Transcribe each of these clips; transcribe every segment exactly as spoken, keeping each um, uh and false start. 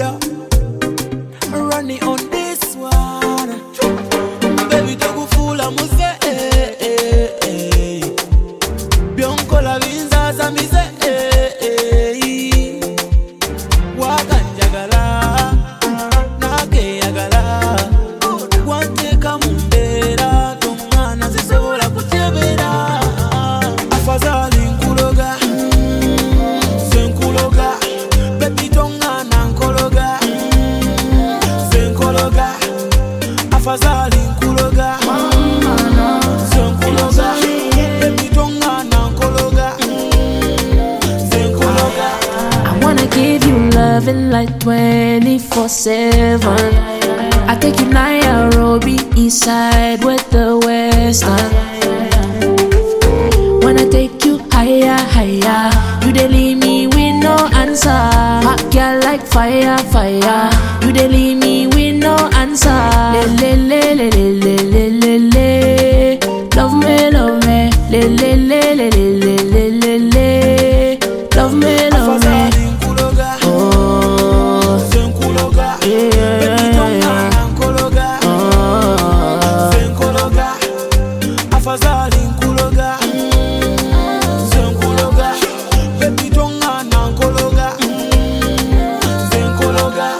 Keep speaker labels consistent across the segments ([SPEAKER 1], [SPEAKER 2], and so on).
[SPEAKER 1] border. Running on this one. Baby, don't fool, I'm say, eh, eh, eh. Bionko la vinza za mize, eh, eh. Wakanjagala, nake yagala. Wante kamumbera, tongana zisobola kuchebera. Afazali nkuloga, senkuloga. Baby, tongana nkologa, senkologa. Afazali nkuloga, senkologa. Baby, tongana nkologa, senkologa.
[SPEAKER 2] I wanna give you loving like twenty-four seven. I take you Nairobi, east side with the western. Wanna take you higher, higher. You dey leave me with no answer. Hot girl like fire, fire. You dey leave me with no answer. Le le le le le le le le. Love me, love me. Le le le le le le le le le. Love me, love me.
[SPEAKER 1] Afazali nkuloga,
[SPEAKER 2] Oh,
[SPEAKER 1] senkologa. Baby, tongana nkologa, senkologa. Afazali nkuloga, senkologa. Baby, tongana nkologa, senkologa.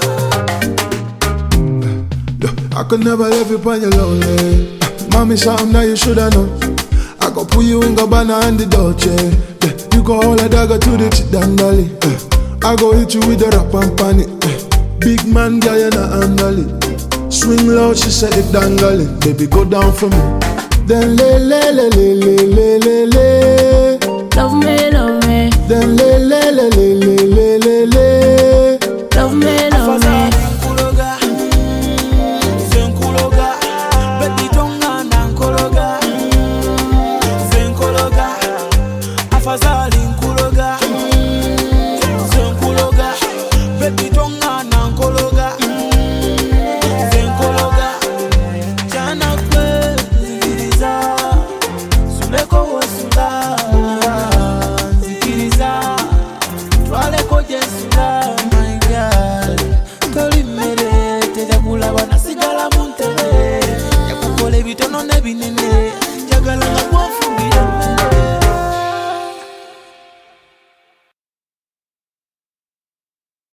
[SPEAKER 3] I could never leave you on your lonely. Mommy, something that you shoulda know. I go put you in Gabbana and the Dolce. Yeah, you go hold a dagger to the Chitandali. Uh, I go hit you with the rap and panic. Uh, big man, girl, you not handle it. Swing low, she said it dangle it. Baby, go down for me. Then le le le le le le le le.
[SPEAKER 2] love me, love me.
[SPEAKER 3] Then le le le le le le le le.
[SPEAKER 2] Love me, love me.
[SPEAKER 1] Afazali nkuloga, senkologa. Baby, tongana nkologa, senkologa. Afazali nkuloga, senkologa. Baby, tongana nkologa, senkologa. Chana kwe zikiriza, suleko wasula. Zikiriza, twaleko jesula. My girl, toli mere, teja kulaba nasigala muntele. Yakukole bitono nebinene.